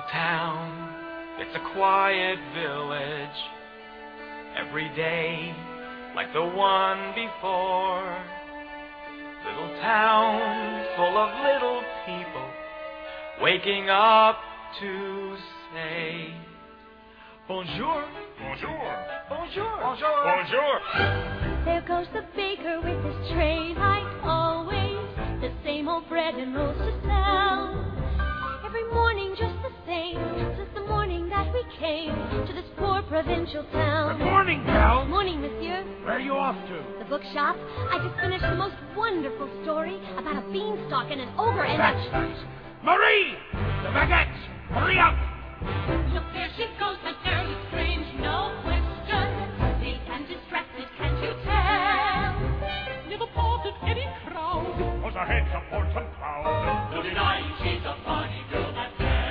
town, it's a quiet village. Every day, like the one before. Little town full of little people, waking up to say, Bonjour. Bonjour. Bonjour. Bonjour. Bonjour. There goes the baker with his tray like always. The same old bread and rolls to sell. Every morning just the same, since the morning that we came to this poor provincial town. Good morning, pal. Morning, monsieur. Where are you off to? The bookshop. I just finished the most wonderful story about a beanstalk and an ogre and That's nice. Marie! The baguette! Hurry up! Look, there she goes, my girl, it's strange, no question. Big and distracted, can't you tell? Never part of any crowd. Cause her head's a portion proud. No denying she's a funny girl, that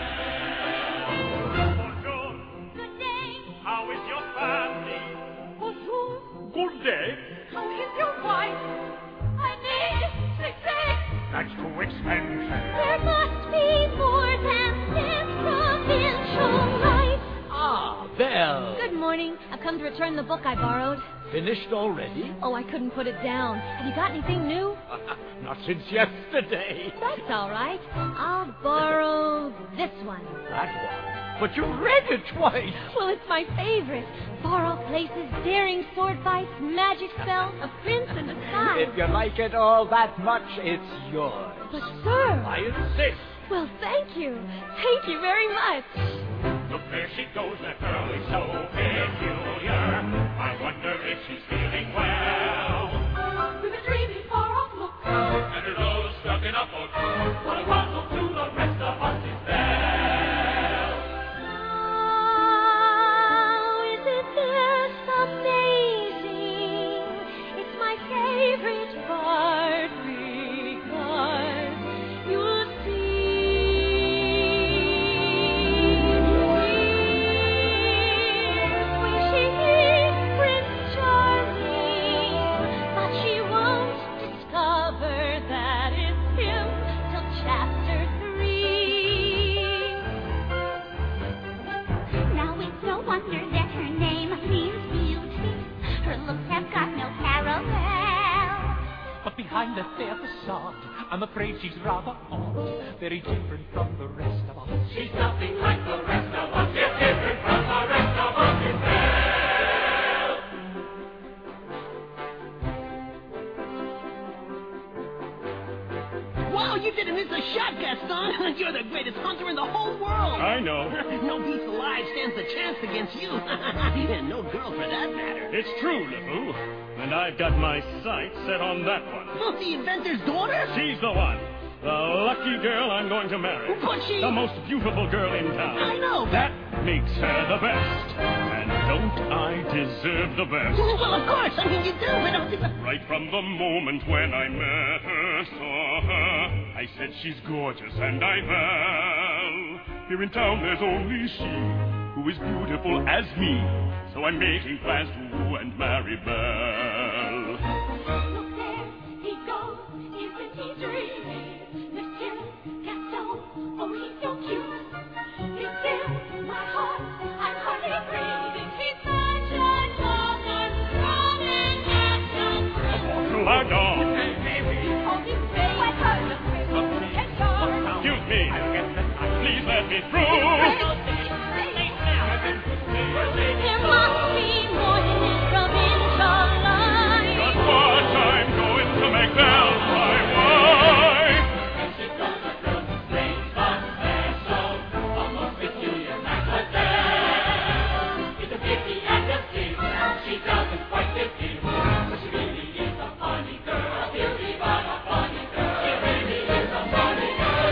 Bonjour. Good day. How is your family? Bonjour. Good day. How is your wife? I need success. That's too expensive. There must be more than this provincial life. Ah, Belle. Good morning. I've come to return the book I borrowed. Finished already? Oh, I couldn't put it down. Have you got anything new? Not since yesterday. That's all right. I'll borrow this one. That one? But you read it twice. Well, it's my favorite. Far off places, daring sword fights, magic spells, a prince in disguise. If you like it all that much, it's yours. But, sir... I insist. Well, thank you. Thank you very much. Look, there she goes, that girl is so peculiar. I wonder if she's feeling well. With a dreamy far-off look. And her nose stuck in a book. What a puzzle to the rest of us is Belle. Oh, isn't this amazing? It's my favorite part because you see, wishing he's Prince Charming, but she won't discover that it's him till chapter 3. Now it's no wonder that her name means beauty. Her looks have got no parallel. But behind that fair facade, I'm afraid she's rather odd, very different from the rest of us. She's nothing like the rest of us. She's different from the rest of us is Belle. Wow, you didn't miss a shot, Gaston. You're the greatest hunter in the whole world. I know. No beast alive stands a chance against you. And no girl for that matter. It's true, LeFou. And I've got my sights set on that one. Oh, the inventor's daughter? She's the one. The lucky girl I'm going to marry. But she... The most beautiful girl in town. I know. That makes her the best. And don't I deserve the best? Well, of course. I mean, you do. But... Right from the moment when I met her, saw her, I said she's gorgeous and I vow. Here in town there's only she who is beautiful as me. So I'm making plans to woo and marry Belle. Look there, he goes, isn't he dreamy? Monsieur Gaston, oh, he's so cute. He fills my heart, I'm hardly breathing. He's such a talker, strong and handsome. Pardon. Oh, he's big, and sharp. Excuse me. Please let me through. There must be more than this provincial life. Just what I'm going to make Belle my wife. And she goes a girl, strange but special, almost peculiar, mademoiselle. It's a beauty and a thief, she doesn't quite fit in, but she really is a funny girl, a beauty but a funny girl. She really is a funny girl.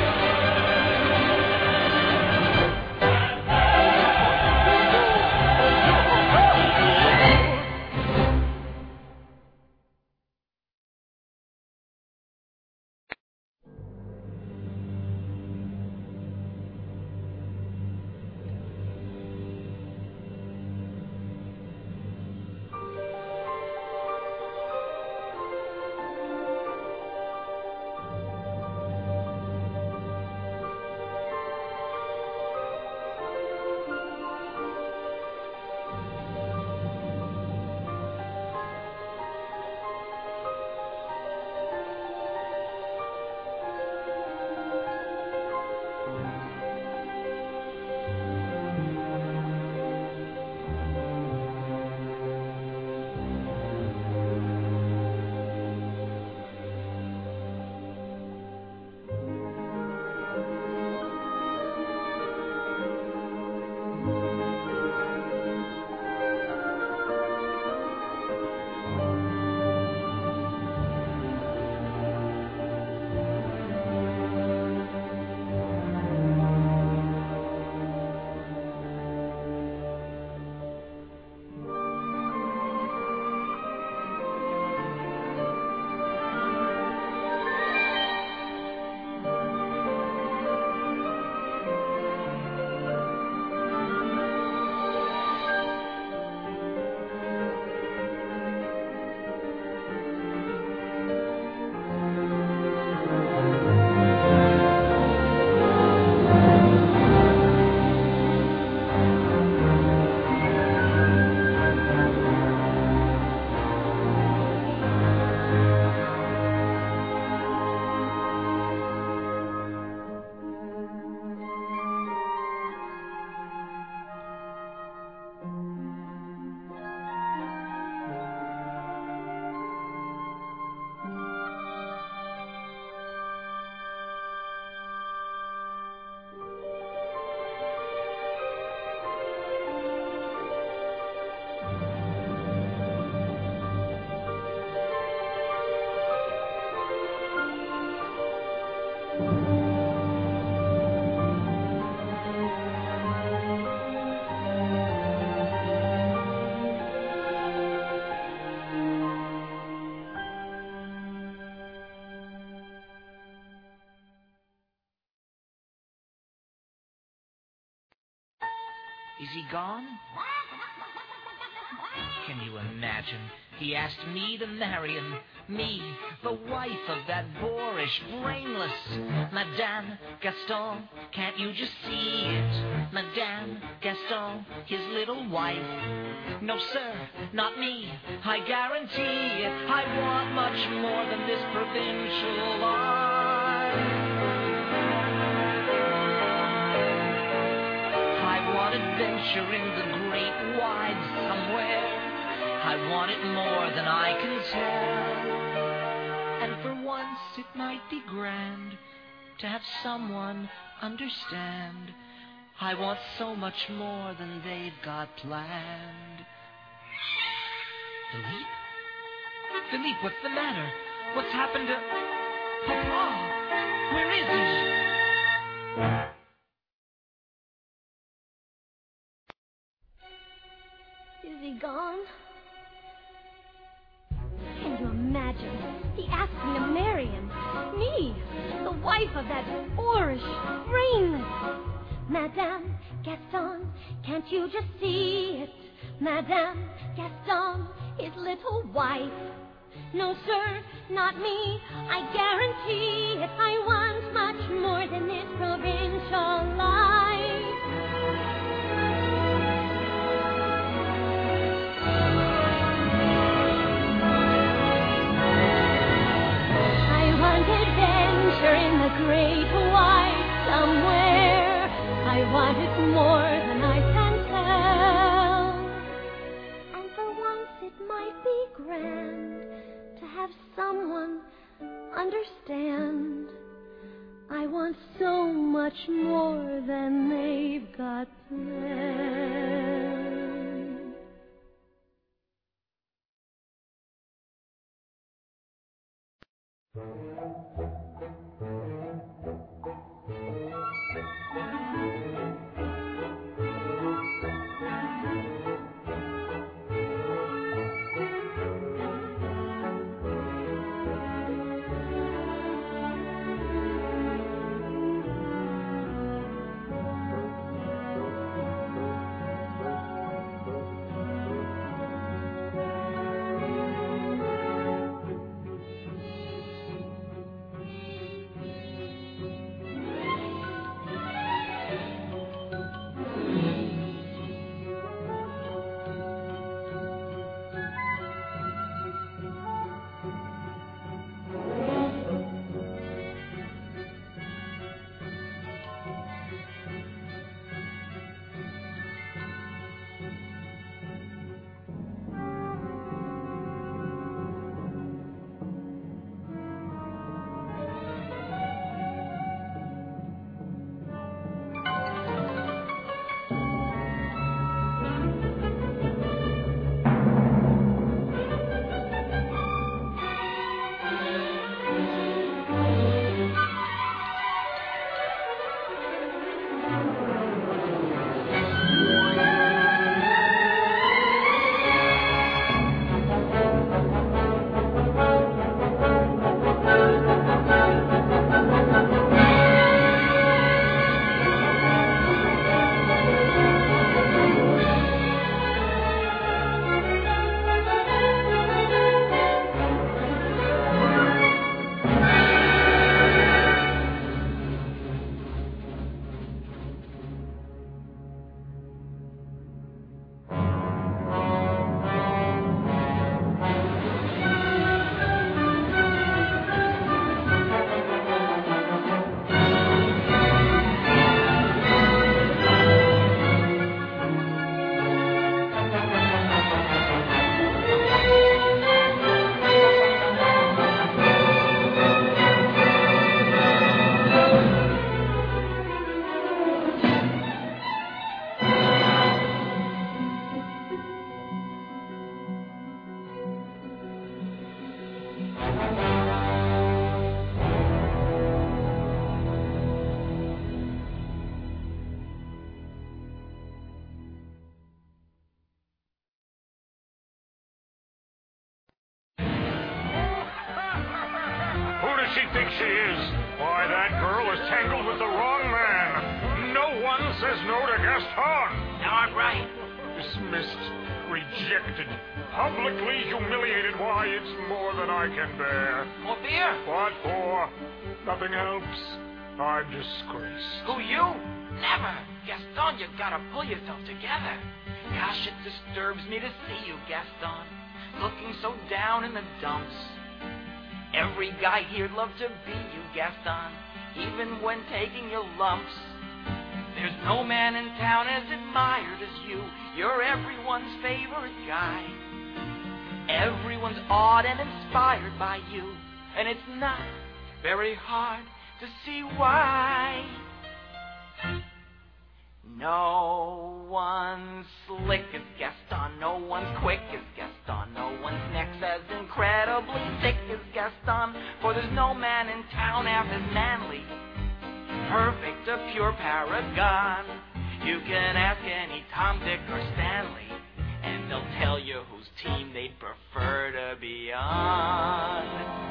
Is he gone? Can you imagine? He asked me to marry him. Me, the wife of that boorish, brainless Madame Gaston. Can't you just see it? Madame Gaston, his little wife. No, sir, not me. I guarantee it. I want much more than this provincial life. I want adventure in the great wide somewhere. I want it more than I can tell. And for once it might be grand to have someone understand. I want so much more than they've got planned. Philippe? Philippe, what's the matter? What's happened to... Papa? Where is he? Is he gone? Can you imagine? He asked me to marry him. Me, the wife of that boorish, brainless Madame Gaston. Can't you just see it? Madame Gaston, his little wife. No, sir, not me. I guarantee it. I want much more than this provincial life. Adventure in the great wide somewhere. I want it more than I can tell. And for once it might be grand to have someone understand. I want so much more than they've got planned. She thinks she is. Why, that girl is tangled with the wrong man. No one says no to Gaston. Darn right. Dismissed. Rejected. Publicly humiliated. Why, it's more than I can bear. More beer? What for? Nothing helps. I'm disgraced. Who, you? Never. Gaston, you gotta pull yourself together. Gosh, it disturbs me to see you, Gaston, looking so down in the dumps. Every guy here'd love to be you, Gaston, even when taking your lumps. There's no man in town as admired as you. You're everyone's favorite guy. Everyone's awed and inspired by you, and it's not very hard to see why. No one's slick as Gaston, no one's quick as Gaston, no one's neck's as incredibly thick as Gaston, for there's no man in town half as manly, perfect, a pure paragon. You can ask any Tom, Dick, or Stanley, and they'll tell you whose team they'd prefer to be on.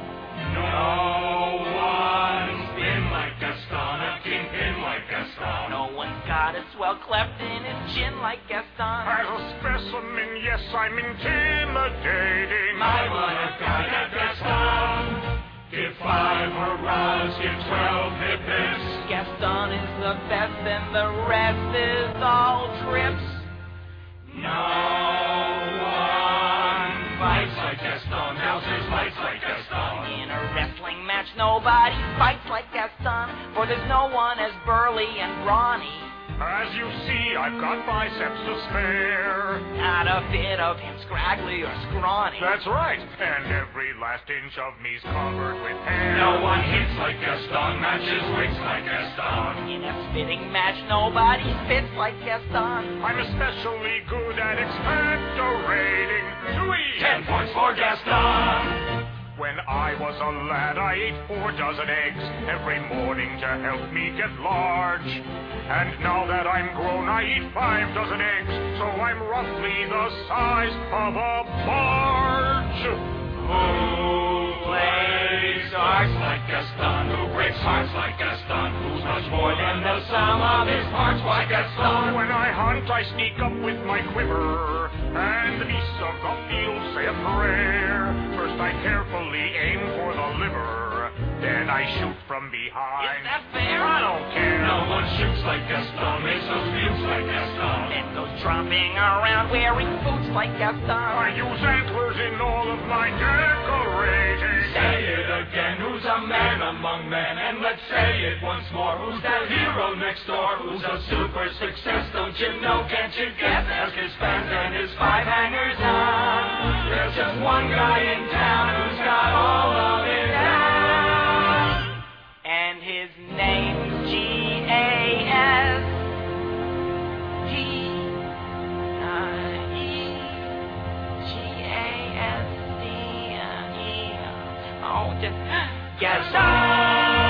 No one's been like Gaston, a kingpin like Gaston. No one's got a swell cleft in his chin like Gaston. As a specimen, yes, I'm intimidating. I want a guy like Gaston. Give 5 hurrahs, give 12 hip-hips. Gaston is the best and the rest is all trips. No one fights like Gaston, houses lights like Gaston. In a wrestling match, nobody fights like Gaston, for there's no one as burly and brawny. As you see, I've got biceps to spare. Not a bit of him scraggly or scrawny. That's right, and every last inch of me's covered with hair. No one hits like Gaston, matches wigs like Gaston. In a spitting match, nobody spits like Gaston. I'm especially good at expectorating. 10 points for Gaston. When I was a lad, I ate 4 dozen eggs every morning to help me get large. And now that I'm grown, I eat 5 dozen eggs, so I'm roughly the size of a barge. Who plays arts like Gaston? Who breaks hearts like Gaston? Who's much more than the sum of his parts like Gaston? When I hunt, I sneak up with my quiver, and the beasts of the field say a prayer. First I carefully aim for the liver, then I shoot from behind. Is that fair? I don't care. No one shoots like Gaston, makes those views like Gaston. Then goes tromping around wearing boots like Gaston. I use antlers in all of my decorating. Say it again, who's a man among men? And let's say it once more, who's that hero next door? Who's a super success, don't you know, can't you guess? Ask his fans and his 5 hangers on. There's just one guy in town who's got all of it down. And his name's G-A-S. Oh, just Gaston.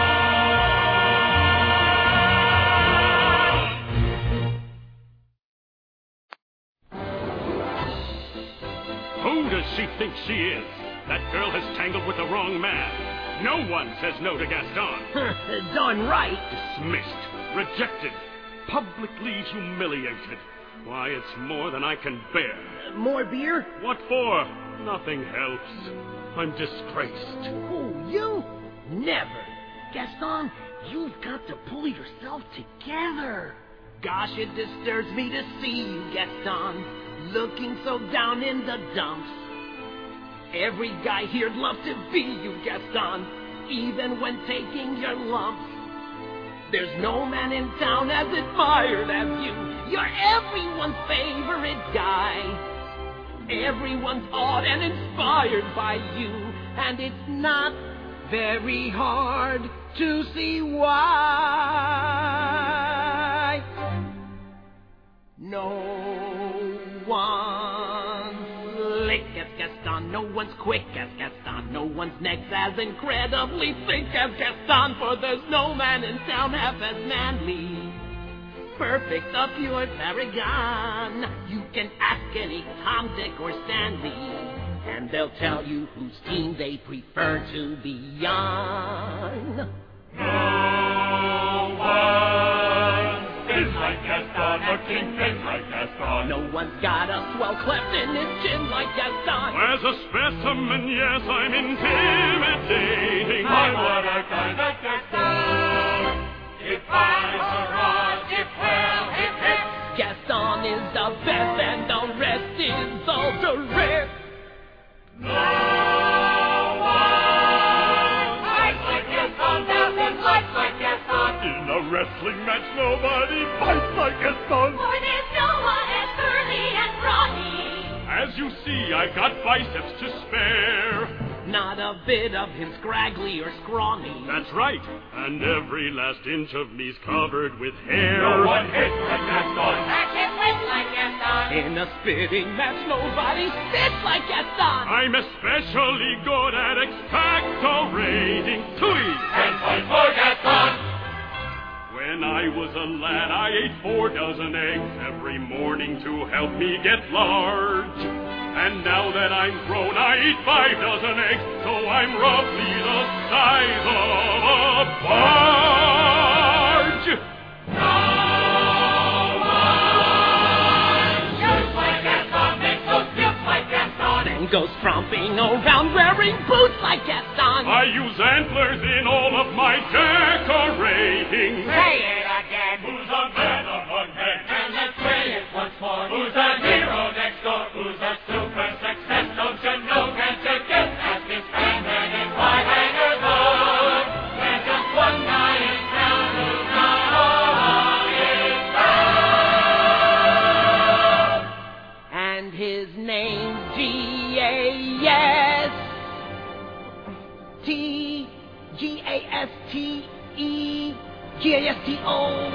Who does she think she is? That girl has tangled with the wrong man. No one says no to Gaston. Darn right. Dismissed. Rejected. Publicly humiliated. Why, it's more than I can bear. More beer? What for? Nothing helps. I'm disgraced. Who, you? Never. Gaston, you've got to pull yourself together. Gosh, it disturbs me to see you, Gaston, looking so down in the dumps. Every guy here'd love to be you, Gaston, even when taking your lumps. There's no man in town as admired as you. You're everyone's favorite guy. Everyone's awed and inspired by you, and it's not very hard to see why. No one's slick as Gaston, no one's quick as Gaston, no one's neck's as incredibly thick as Gaston, for there's no man in town half as manly, perfect, a pure paragon. You can ask any Tom, Dick, or Stanley, and they'll tell you whose team they prefer to be on. No one's fizz like Gaston, a king fizz like Gaston. No one's got a swell cleft in his chin like Gaston. As a specimen, yes, I'm intimidating. I want a kind of Gaston. If I hurrah, if well, if hip. Gaston is the best and the rest is all the rest. No one fights like Gaston, nothing lights like Gaston. In a wrestling match, nobody fights like Gaston. For there's no one as burly and brawny. As you see, I got biceps to spare. Not a bit of him scraggly or scrawny. That's right, and every last inch of me's covered with hair. No one hits like Gaston. I can win like Gaston. In a spitting match, nobody spits like Gaston. I'm especially good at expectorating. Tui! And fight for Gaston. When I was a lad, I ate 4 dozen eggs every morning to help me get large. And now that I'm grown, I eat 5 dozen eggs, so I'm roughly the size of a barge. No one shoots like Gaston, makes those dips like Gaston. Then goes tromping around wearing boots like Gaston. I use antlers in all of my decorating. Say it again. Who's a man among men? And let's say it once more. Who's the hero next door? Who's a super success? Don't you know? Can't you guess? Ask his friends and his five hangers on. There's just one guy in town who's not on his own. And his name's Gasto.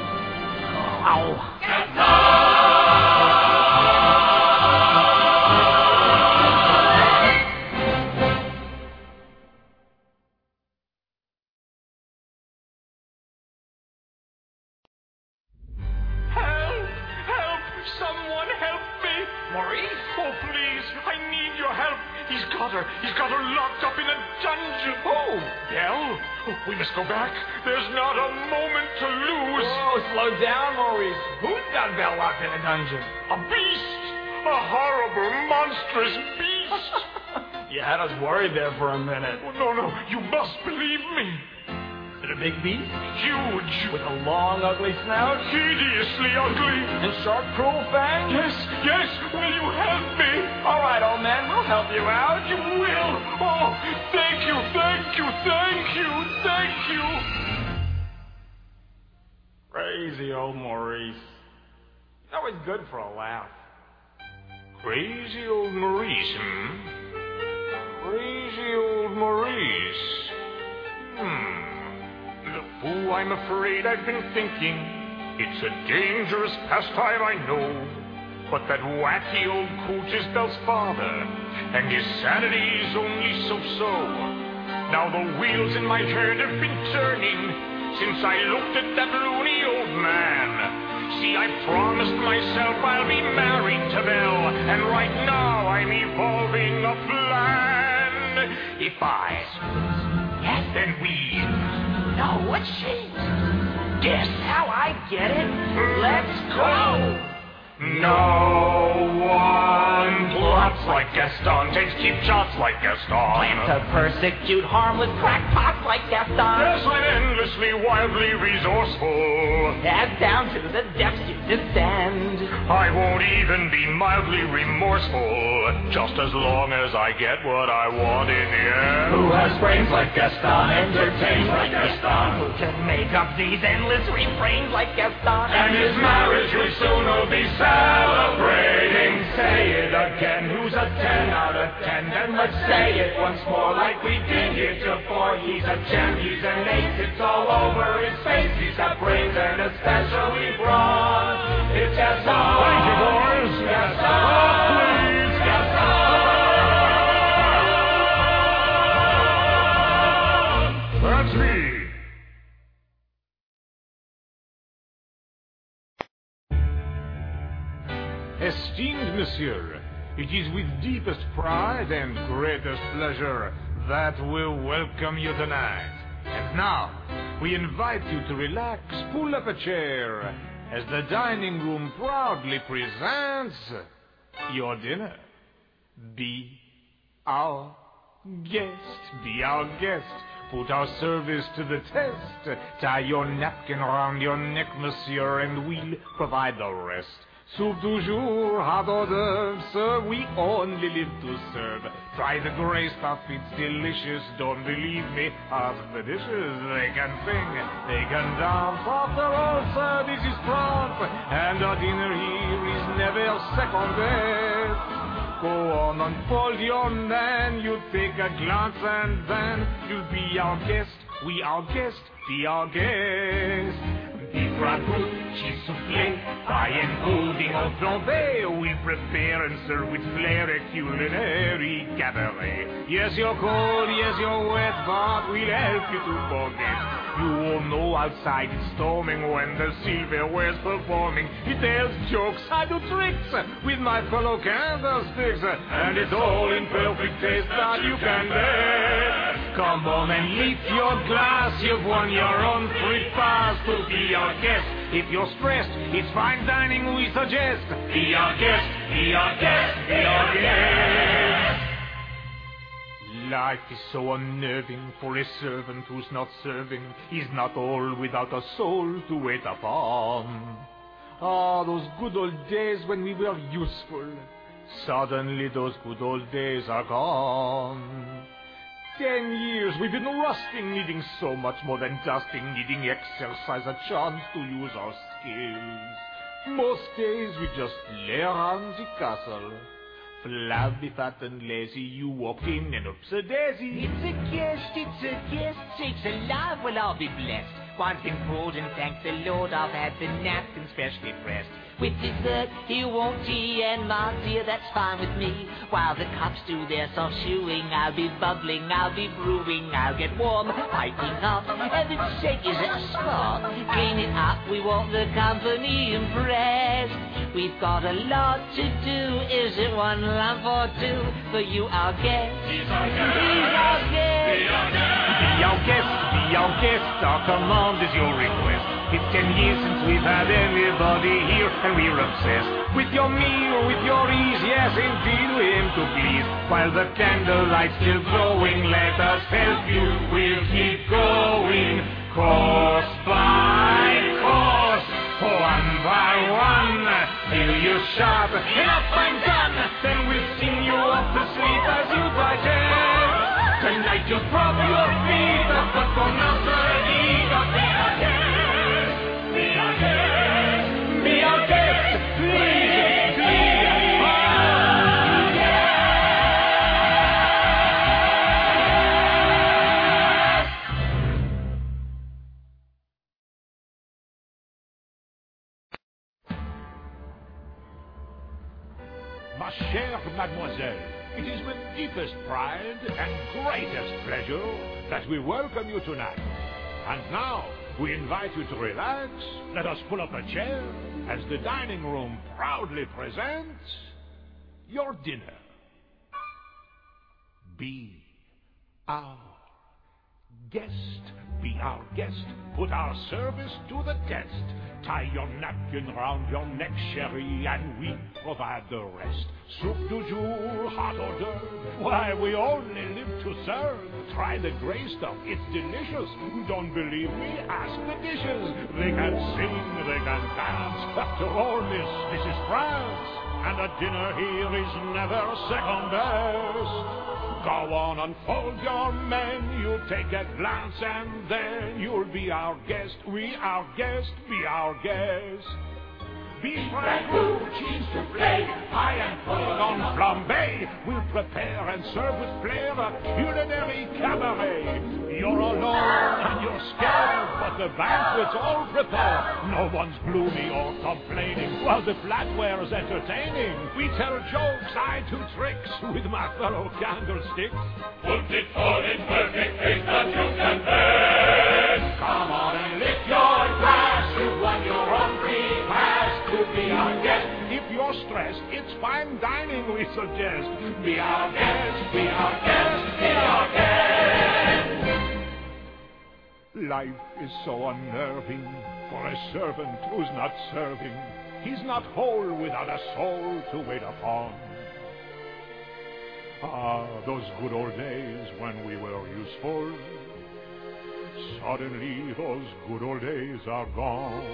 Someone help me! Maurice? Oh, please, I need your help. He's got her locked up in a dungeon. Oh, Belle, we must go back. There's not a moment to lose. Oh, slow down, Maurice. Who's got Belle locked in a dungeon? A beast! A horrible, monstrous beast! You had us worried there for a minute. Oh, no, you must believe me. Is it a big beast? Huge. With a long, ugly snout? Hideously ugly. And sharp, cruel fangs? Yes. Will you help me? All right, old man, we'll help you out. You will? Oh, thank you. Crazy old Maurice. He's always good for a laugh. Crazy old Maurice, Crazy old Maurice. The fool, I'm afraid I've been thinking. It's a dangerous pastime, I know. But that wacky old coot is Belle's father, and his sanity's only so-so. Now the wheels in my head have been turning since I looked at that loony old man. See, I promised myself I'll be married to Belle, and right now I'm evolving a plan. If I... Yes, then we... No, what's she? Guess how I get it? Let's go! No one plots like Gaston, takes cheap shots like Gaston. Plan to persecute harmless crackpots like Gaston. Yes, I'm endlessly, wildly resourceful. As down to the depths you descend. I won't even be mildly remorseful, just as long as I get what I want in the end. Who has brains like Gaston, entertains like Gaston, Who can make up these endless refrains like Gaston? and his marriage we soon will be celebrating. Say it again, who's a 10 out of 10? Then let's say it once more like we did heretofore. He's a gem, he's an ace, it's all over his face. He's got brains and especially brawn. It's Gaston. Thank you, boys. Gaston. Please. Gaston. That's me. Esteemed Monsieur, it is with deepest pride and greatest pleasure that we welcome you tonight. And now, we invite you to relax, pull up a chair, as the dining room proudly presents your dinner. Be our guest, be our guest. Put our service to the test. Tie your napkin around your neck, monsieur, and we'll provide the rest. Soup du jour, hot hors d'oeuvre, sir, we only live to serve. Try the gray stuff, it's delicious, don't believe me, ask the dishes. They can sing, they can dance, after all, sir, this is France, and our dinner here is never second best. Go on, unfold your man, you take a glance and then you'll be our guest, we our guest, be our guest. Beef ragout, cheese soufflé, paella pudding au flambé, we prepare and serve with flair a culinary cabaret. Yes, you're cold, yes, you're wet, but we'll help you to forget. You all know outside it's storming when the silverware's performing. He tells jokes, I do tricks with my fellow candlesticks, and it's all in perfect taste that you can get. Come on and lift your glass, you've won your own free pass to be our guest. If you're stressed, it's fine dining we suggest. Be our guest, be our guest, be our guest. Life is so unnerving for a servant who's not serving. He's not all without a soul to wait upon. Ah, those good old days when we were useful. Suddenly those good old days are gone. 10 years we've been rusting, needing so much more than dusting, needing exercise, a chance to use our skills. Most days we just lay around the castle. Flabby, fat and lazy, you walk in and up's a daisy. It's a guest, sakes alive, well I'll be blessed. Once improved and thank the Lord I've had the napkins freshly pressed. With dessert, he won't tea, and my dear, that's fine with me. While the cups do their soft shoeing, I'll be bubbling, I'll be brewing, I'll get warm, piping up, and the shake is a spark. Clean it up, we want the company impressed. We've got a lot to do, is it one lump or two? For you, our guest, he's our guest, he's our guest. Be our guest, be our guest, be our guest, our command is your request. It's 10 years since we've had anybody here, and we're obsessed with your meal, with your ease, yes, indeed, we aim to please. While the candlelight's still glowing, let us help you, we'll keep going. Course by course, one by one, till you're sharp, enough and done. Then we'll sing you off to sleep as you digest. Tonight you'll prop your feet up, but for now, sir, eat up. Be our guest, be our guest, be our guest, please, be our Ma chère mademoiselle, it is with deepest pride and greatest pleasure that we welcome you tonight. And now, we invite you to relax, let us pull up a chair, as the dining room proudly presents your dinner. Be our guest, be our guest, put our service to the test. Tie your napkin round your neck, chérie, and we provide the rest. Soup du jour, hot hors d'oeuvre, why, we only live to serve. Try the gray stuff, it's delicious. Don't believe me? Ask the dishes. They can sing, they can dance. After all, this is France, and a dinner here is never second best. Go on, unfold your menu, take a glance, and then you'll be our guest. We our guest, be our guest. Beef ragout, cheese soufflé, pie and pudding on flambé. We'll prepare and serve with flair a culinary cabaret. You're alone and you're scared, but the banquet's all prepared. No one's gloomy or complaining while the flatware's entertaining. We tell jokes, I do tricks with my fellow candlesticks. Put it all in perfect taste that you can best. Come on and lift your glass, you've won your own free pass to be our guest. If you're stressed, it's fine dining we suggest. Be our guest, be our guest, be our guest. Life is so unnerving. For a servant who's not serving, he's not whole without a soul to wait upon. Ah, those good old days when we were useful. Suddenly those good old days are gone.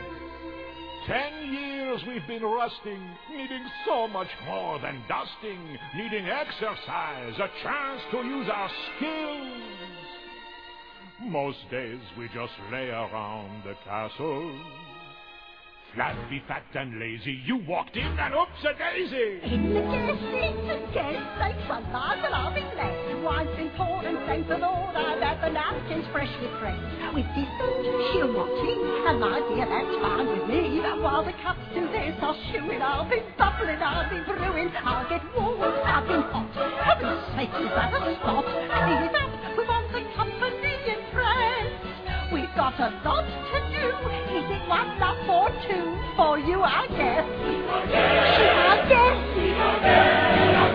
10 years we've been rusting, needing so much more than dusting, needing exercise, a chance to use our skills. Most days we just lay around the castle. Flabby, fat and lazy, you walked in and oops-a-daisy! It's a guest, thanks for large and I'll be glad. Wine's been poured and thanks the Lord I've had the napkins freshly pressed. With distant, she'll watch it, and my dear, that's fine with me. While the cups do this, I'll chew it, I'll be bubbling, I'll be brewing, I'll get warm, I'll be hot. Heaven's sake, is that a stop? Clean it up, we want the company and friends. We've got a lot to do. Is it 1 up or 2? For you, I guess. I guess.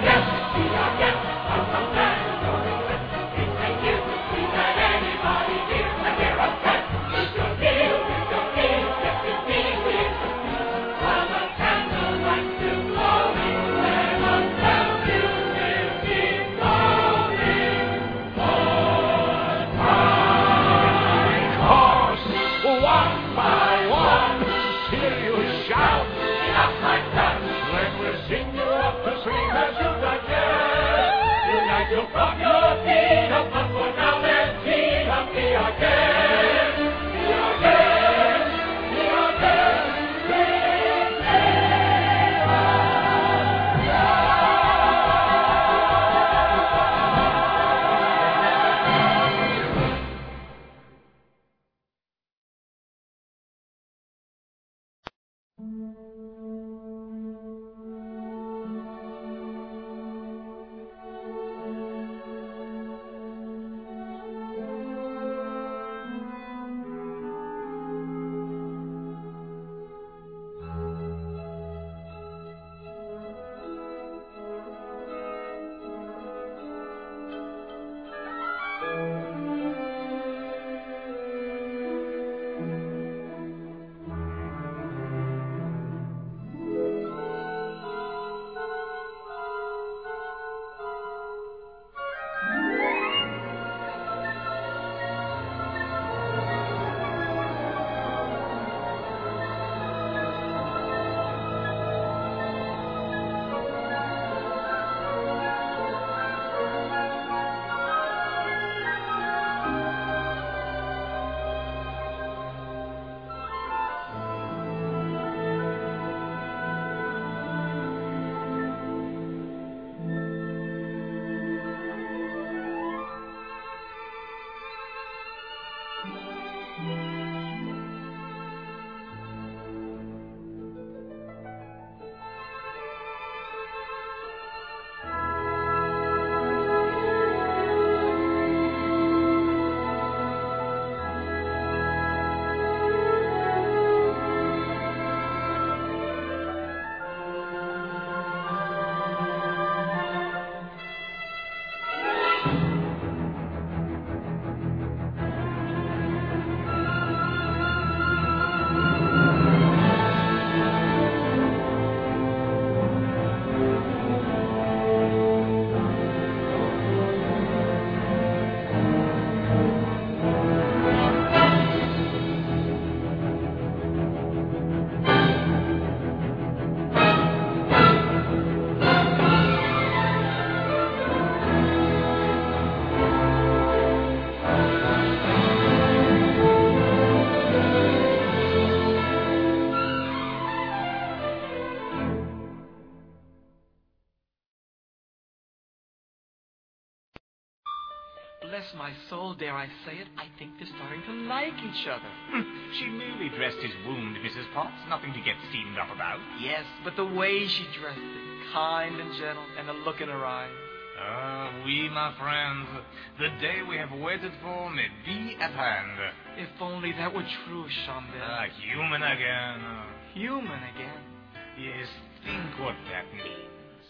Bless my soul, dare I say it, I think they're starting to like each other. She merely dressed his wound, Mrs. Potts. Nothing to get steamed up about. Yes, but the way she dressed it, kind and gentle, and the look in her eyes. Ah, oui, my friends. The day we have waited for may be at hand. If only that were true, Chambel. Ah, human again. Human again? Yes, think what that means.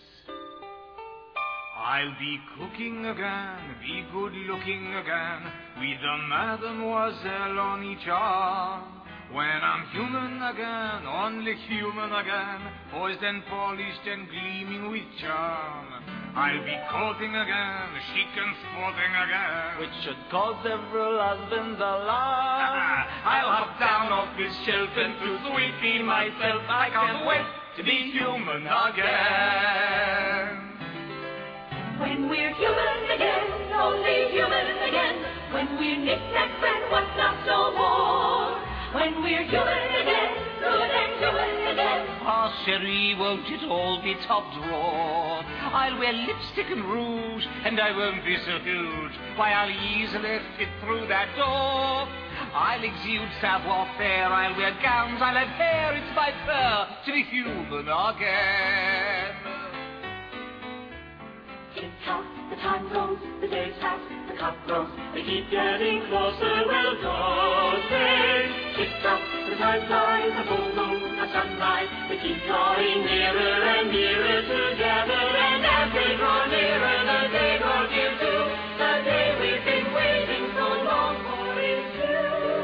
I'll be cooking again, be good-looking again, with a mademoiselle on each arm. When I'm human again, only human again, poised and polished and gleaming with charm, I'll be courting again, chic and sporting again, which should cause several husbands alarm. I'll hop down off this shelf and to sweet myself. I can't wait to be human again. When we're human again, only human again, when we're knick-knack and whatnot no more. When we're human again, good and human again. Ah, Cherie, won't it all be top drawer? I'll wear lipstick and rouge, and I won't be so huge. Why, I'll easily fit through that door. I'll exude savoir-faire, I'll wear gowns, I'll have hair, it's my fur to be human again. Tick-tock, the time goes, the days pass, the cock crows, they keep getting closer, well, don't they? Tick-tock, the time flies, the full moon, the sunrise, they keep drawing nearer and nearer together, and as they draw nearer, the day draws near too, the day we've been waiting so long for is due.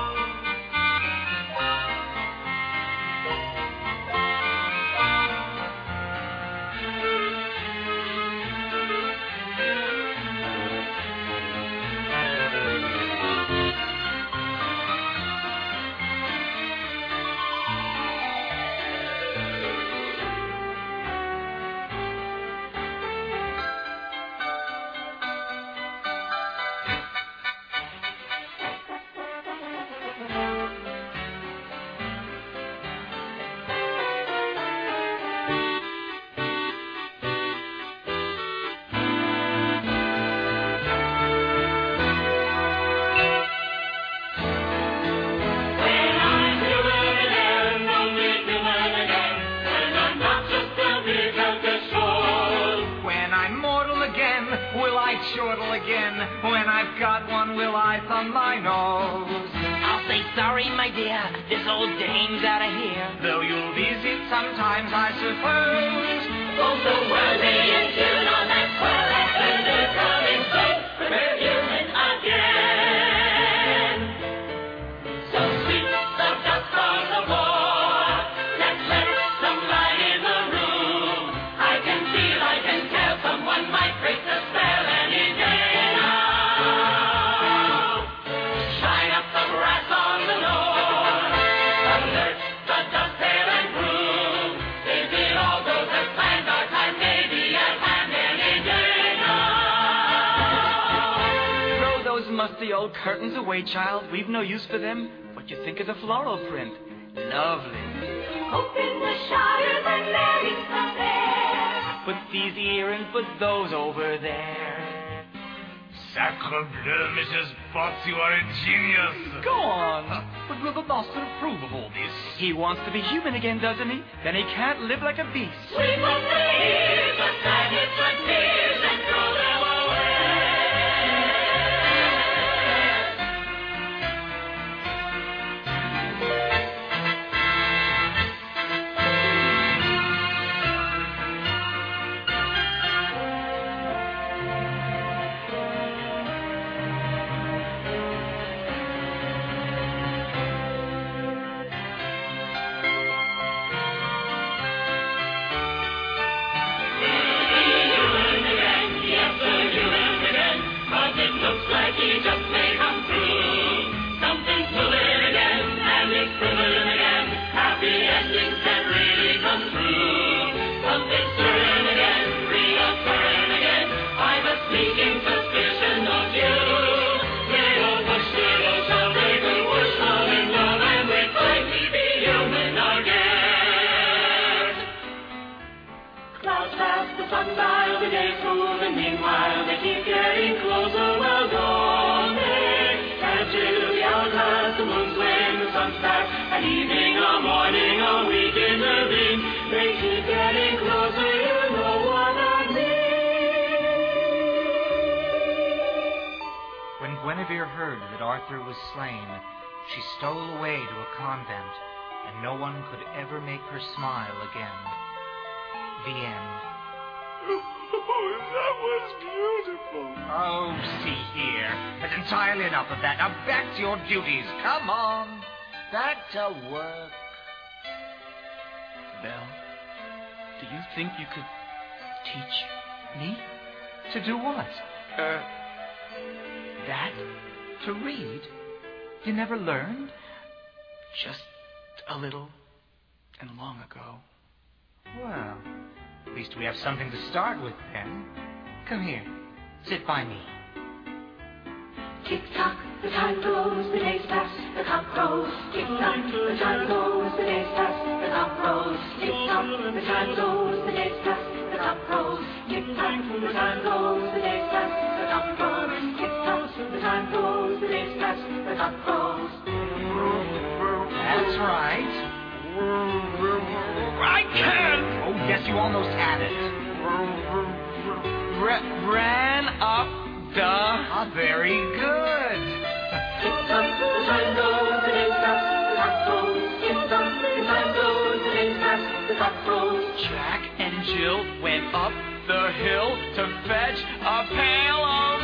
Chortle again. When I've got one, will I thumb my nose? I'll say sorry, my dear, this old dame's out of here. Though you'll visit sometimes, I suppose. Won't the world be in tune on that swell afternoon coming soon? We're human again. So sweep the dust on the floor. Let's let some light in the room. I can feel, I can tell someone might break the spell. Musty old curtains away, child. We've no use for them. What you think of the floral print? Lovely. Open the shutters and there is the fair. Put these here and put those over there. Sacre bleu, Mrs. Potts, you are a genius. Go on. But will the master approve of all this? He wants to be human again, doesn't he? Then he can't live like a beast. Sweep up the ears, the sadness, the tears, and throw them away. He just may come through. Something's moving again, and it's thrilling again. Happy endings can really come true. Something's stirring again, reoccurring again. I've a sneaking suspicion, don't you? Little push, little shove, they could push fall in love, and we'd finally be human again. Clouds pass, the sun's dial, the day's moving. Meanwhile, they keep getting closer. Well, don't they? Till the hourglass, the moon's wane, the sun's back. An evening, a morning, a week intervene. They keep getting closer, you know what I mean. When Guinevere heard that Arthur was slain, she stole away to a convent, and no one could ever make her smile again. The end. That was beautiful. Oh, see here. That's entirely enough of that. Now back to your duties. Come on. back to work. Belle, do you think you could teach me? To do what? That? To read? You never learned? Just a little and long ago. Well, at least we have something to start with, then. Come here. Sit by me. Tick-tock, the time goes, the days pass, the cock crows. Tick-tock, the time goes, the days pass, the cock crows. Tick-tock, the time goes, the days pass, the cock crows. Tick-tock, the time goes, the days pass, the cock crows. Tick-tock, the time goes, the days pass, the cock crows. That's right. I can't! Oh, yes, you almost had it. Ran up the... very good. Tick-tock, the time goes, the days pass, the cock crows. Tick-tock, the time goes, the days pass, the cock crows. Jack and Jill went up the hill to fetch a pail of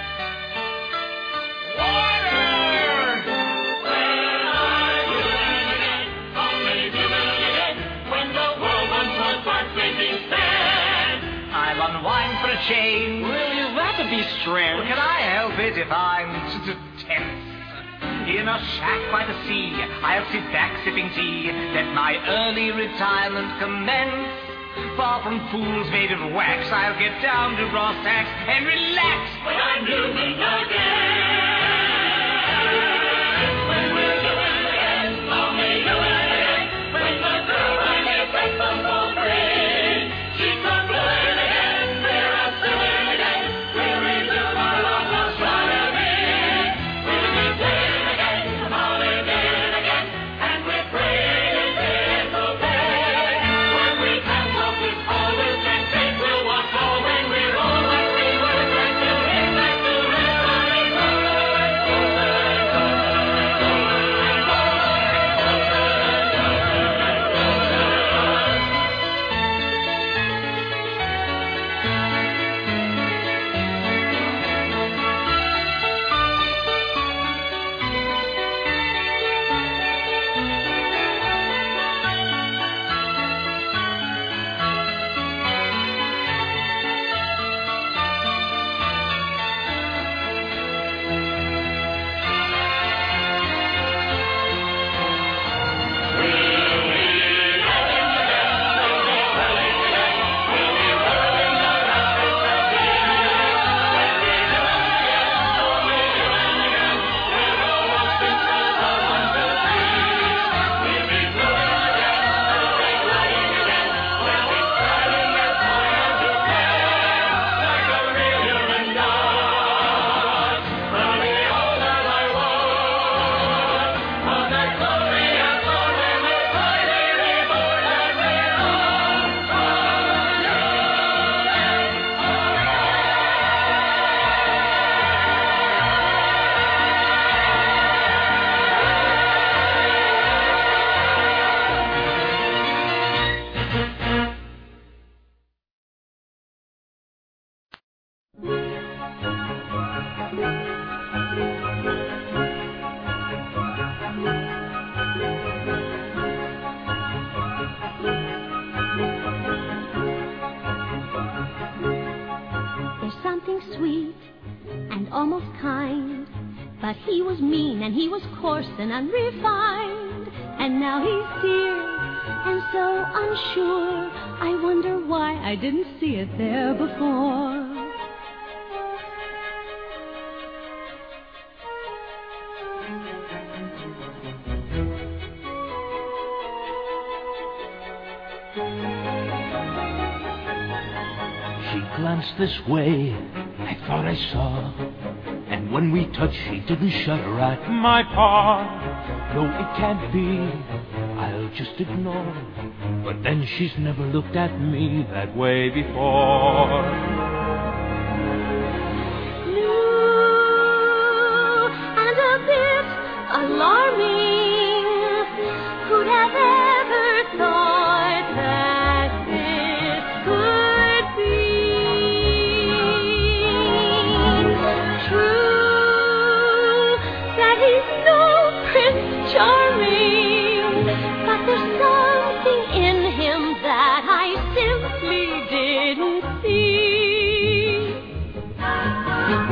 water. Where are you again? How many people again? When the world once was worth making stand. I'll unwind for a change. Really, is that to be strange? Can I help it if I'm tense? In a shack by the sea, I'll sit back sipping tea. Let my early retirement commence. Far from fools made of wax, I'll get down to brass tacks and relax. When I'm human again. When we're human again. How many human again? When the girl I made breakfast for free. She comes blowing again. We're a swimming again. We'll resume our long lost wannabe. We'll be playing again. Calling in again. And we're praying in disobey. When we can't walk this always and take, we'll walk home when we're all what we were. Back to him, back to him. There's something sweet and almost kind, but he was mean and he was coarse and unrefined. And now he's dear and so unsure. I wonder why I didn't see it there before. She glanced this way, I thought I saw, and when we touched she didn't shudder at my paw. No, it can't be, I'll just ignore, but then she's never looked at me that way before. New and a bit alarming, who'd have ever thought that this could be true, that he's no Prince Charming.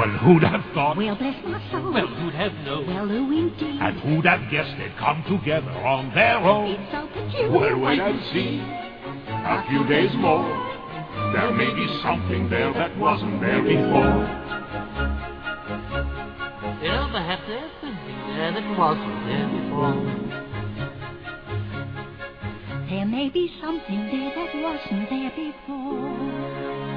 Well, who'd have thought? Well, bless my soul. Well, who'd have known? Well, who indeed? And who'd have guessed they'd come together on their own? It's so peculiar. Well, wait and see. A few days more. There may be something there that wasn't there before. You know, perhaps there's something there that wasn't there before. There may be something there that wasn't there before.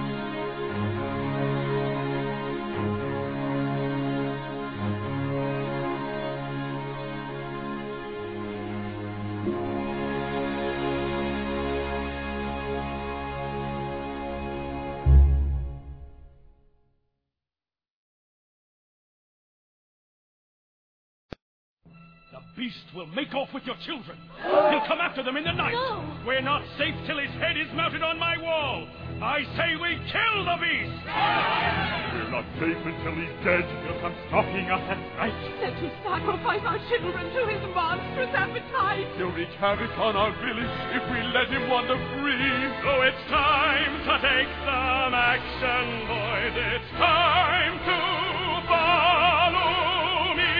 The beast will make off with your children. He'll come after them in the night. No. We're not safe till his head is mounted on my wall. I say we kill the beast. We're not safe until he's dead. He'll come stalking us at night. Let us sacrifice our children to his monstrous appetite. He'll wreak havoc on our village if we let him wander free. So it's time to take some action, boys. It's time to follow me.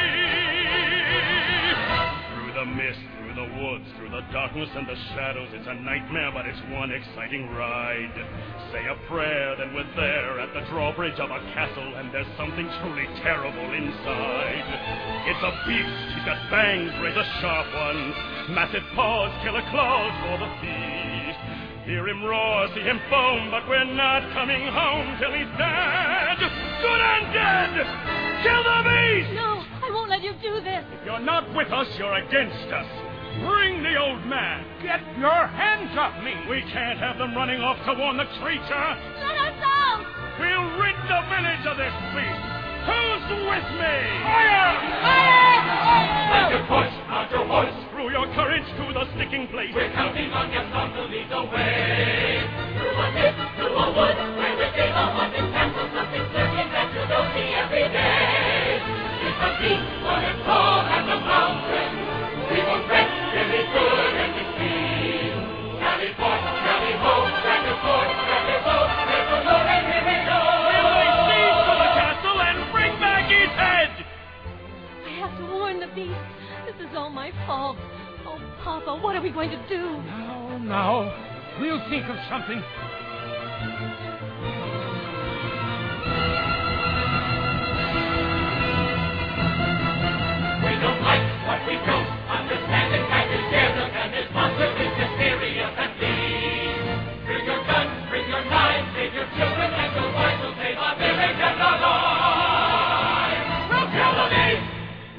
Through the mist, through the woods, through the darkness and the shadows, it's a nightmare, but it's one exciting ride. Say a prayer, then we're there at the drawbridge of a castle, and there's something truly terrible inside. It's a beast. He's got fangs, razor-sharp ones, massive paws, killer claws for the feast. Hear him roar, see him foam, but we're not coming home till he's dead. Good and dead! Kill the beast! No, I won't let you do this. If you're not with us, you're against us. Bring the old man. Get your hands off me! We can't have them running off to warn the creature. Let us out! We'll rid the village of this beast. Who's with me? Fire! Mount your horse, mount your horse. Through your courage to the sticking place. We're counting on Gaston to lead the way. Through a mist, through a wood, where we see a haunted castle, something lurking that you don't see every day. It's a beast, one and tall, and the mountain. We won't rest till it's good and it's clean. Sally forth, sally home, crack your sword, crack your bow, praise the Lord, and here we go. We'll lay siege to the castle and bring back his head. I have to warn the beast. This is all my fault. Oh, Papa, what are we going to do? Now, we'll think of something. We don't like what we don't understand. It kind of scares us, and this monster is mysterious and mean. Bring your guns, bring your knives, save your children and your wives. Will save our village and our lives. We'll kill the beast.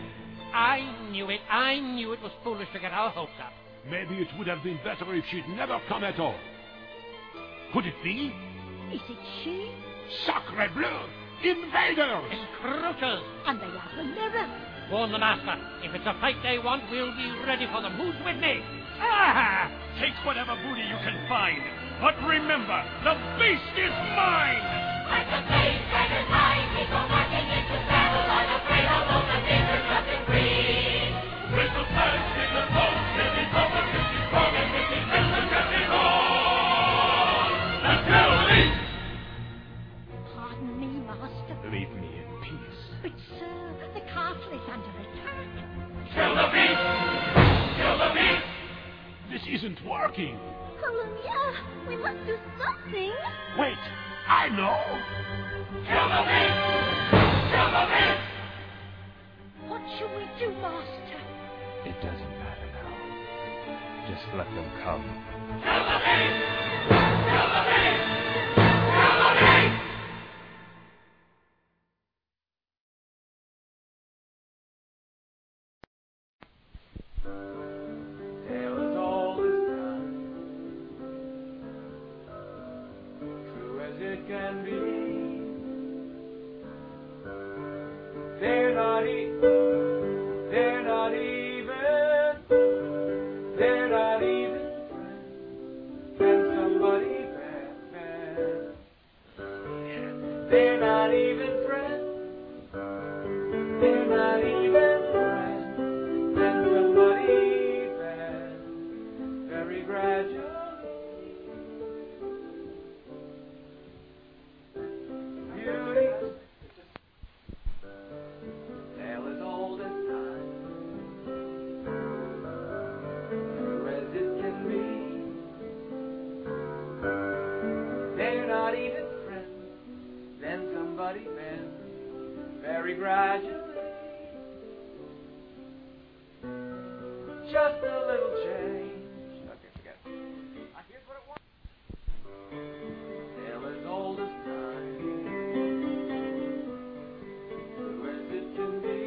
I knew it was foolish to get our hopes up. Maybe it would have been better if she'd never come at all. Could it be? Is it she? Sacre bleu! Invaders! Recruiters! And they are the mirror. Warn the master. If it's a fight they want, we'll be ready for them. Who's with me? Ah! Take whatever booty you can find. But remember, the beast is mine! Like a blade, dragon high, we go marching into battle, unafraid of all the dangers nothing green. Whistle turn, signal blows, till he's over, till she's strong, and with his pistol jumping on. Until least. Pardon me, Master. Leave me in peace. But, sir, the castle is under attack. Kill the beast! Kill the beast! This isn't working. Hallelujah! We must do something. Wait, I know. Kill the beast! Kill the beast! What shall we do, Master? It doesn't matter now. Just let them come. Kill the beast! Kill the beast! Kill the beast! Tale as old as time, true as it can be. They're not even, they're not even friends. Can somebody bad? They're not even friends. They're not even friends. Can somebody bad? Very gradually. Beauty, somebody bends very gradually. Just a little change. Okay, forget it. Here's what it was. Tale as old as time. True as it can be.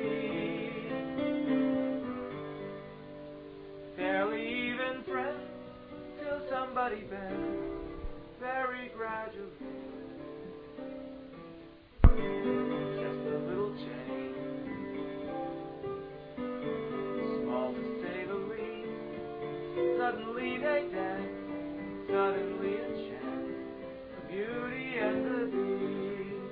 Barely even friends till somebody bends very gradually. Just a little change. Small to say the least. Suddenly they dance. Suddenly a chance. The beauty and the beast.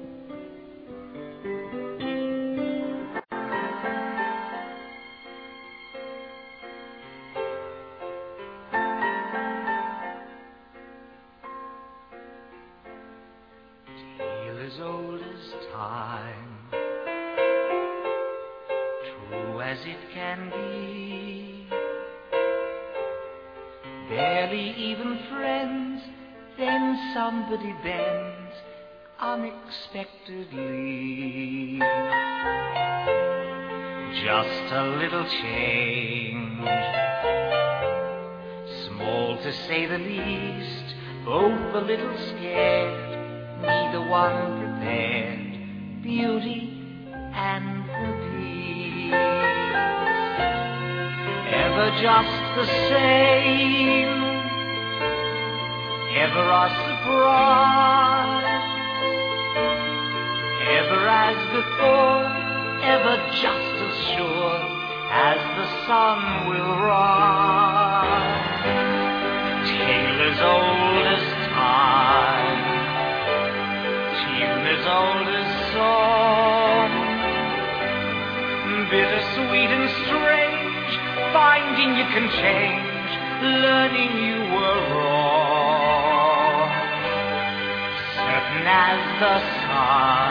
Tale as old as time, true as it can be. Barely even friends, then somebody bends unexpectedly. Just a little change, small to say the least, both a little scared, neither one prepared, beauty and the beast. Ever just the same, ever a surprise, ever as before, ever just as sure as the sun will rise. Tale as old as time, tune as old as song, bittersweet and strange, finding you can change, learning you were wrong. Certain as the sun,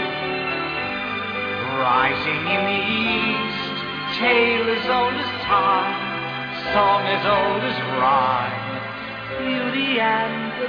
rising in the east, tale as old as time, song as old as rhyme, beauty and the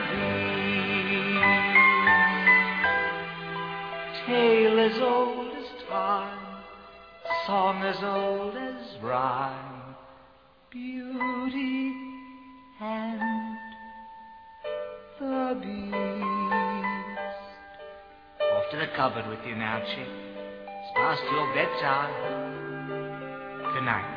beast. Tale as old as time, song as old as rhyme, beauty and the beast. Off to the cupboard with you now, chick. It's past your bedtime. Good night.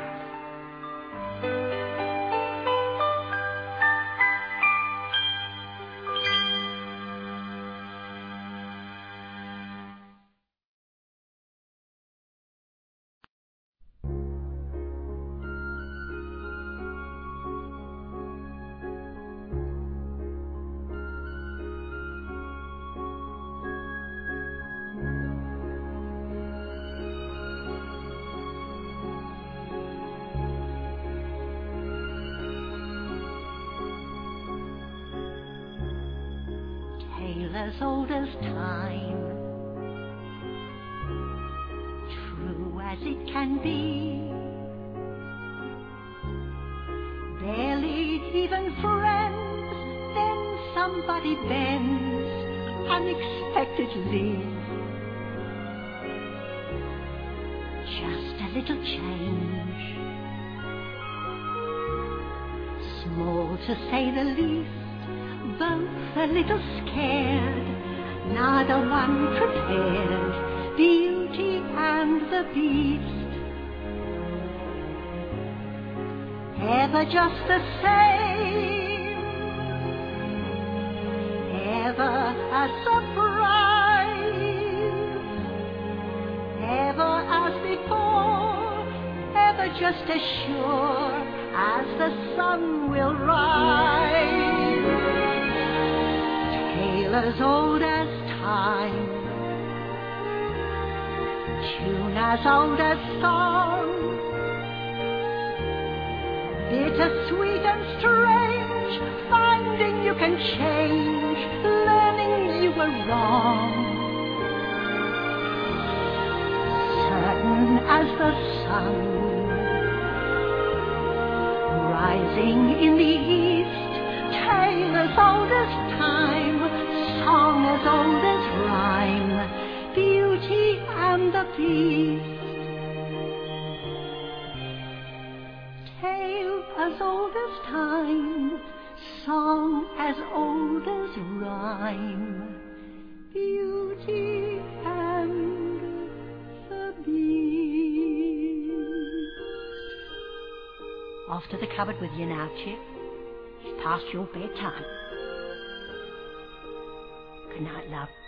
Tale as old as time, true as it can be. Barely even friends, then somebody bends unexpectedly. Just a little change, small to say the least, both a little scared, neither one prepared, Beauty and the Beast. Ever just the same, ever a surprise, ever as before, ever just as sure as the sun will rise. Tale as old as time, tune as old as song, bittersweet and strange, finding you can change, learning you were wrong. Certain as the sun, rising in the east, tale as old as time, song as old as rhyme, Beauty and the Beast. Tale as old as time, song as old as rhyme, Beauty and the Beast. Off to the cupboard with you now, Chip. It's past your bedtime. Good night, love.